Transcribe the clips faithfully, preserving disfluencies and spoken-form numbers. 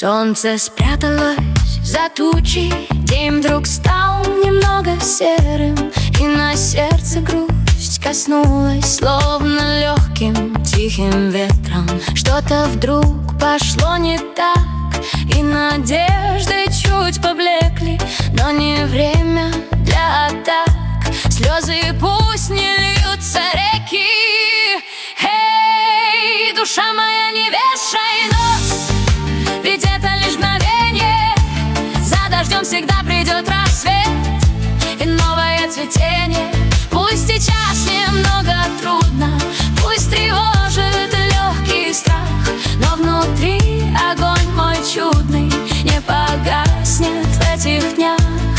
Солнце спряталось за тучи, день вдруг стал немного серым, и на сердце грусть коснулась, словно легким тихим ветром. Что-то вдруг пошло не так, и надежды чуть поблекли, но не время для атак. Слезы пусть не льются реки. Эй, душа моя, не вешай нос, ведь это лишь мгновение. За дождем всегда придет рассвет и новое цветение. Пусть сейчас немного трудно, пусть тревожит легкий страх, но внутри огонь мой чудный не погаснет в этих днях.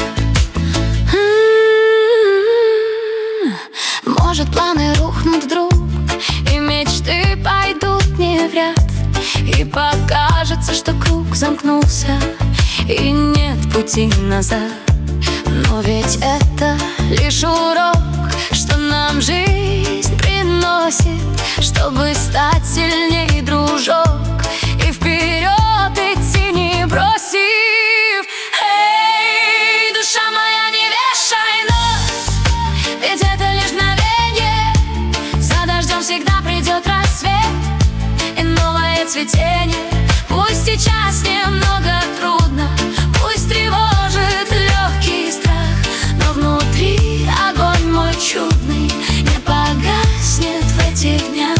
Может, планы рухнут вдруг, и мечты пойдут не в ряд, и покажется, что круг замкнулся, и нет пути назад. Но ведь это лишь урок, что нам жизнь приносит, чтобы стать сильнее, дружок, и вперед идти не бросив. Эй, душа моя, не вешай нос, ведь это лишь мгновение. За дождем всегда придет рассвет и новое цветение. Пусть сейчас немного трудно, пусть тревожит легкий страх, но внутри огонь мой чудный не погаснет в этих днях.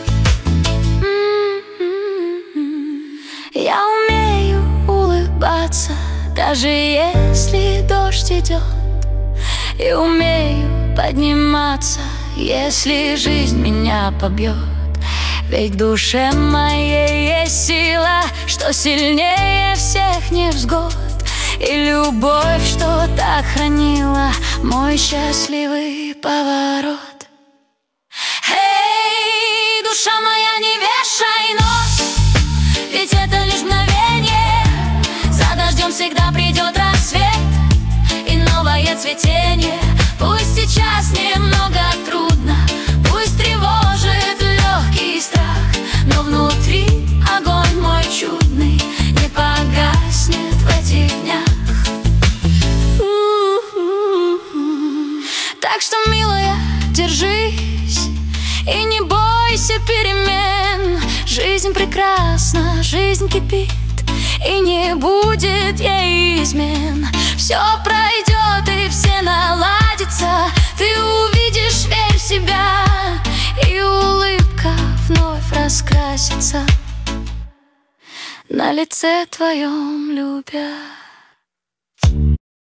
Я умею улыбаться, даже если дождь идет, и умею подниматься, если жизнь меня побьет. Ведь в душе моей есть сила, что сильнее всех невзгод, и любовь, что так хранила мой счастливый поворот. Эй, душа моя, не вешай нос, ведь это лишь мгновение. За дождем всегда придет рассвет и новое цветение. Пусть сейчас немного трудно, пусть тревожит легкий страх, но внутри огонь мой чудный не погаснет в этих днях. Так что, милая, держись и не бойся перемен. Жизнь прекрасна, жизнь кипит, и не будет ей измен. Все пройдет и все наладится, ты увидишь, верь в себя, и улыбка вновь раскрасится на лице твоем, любя.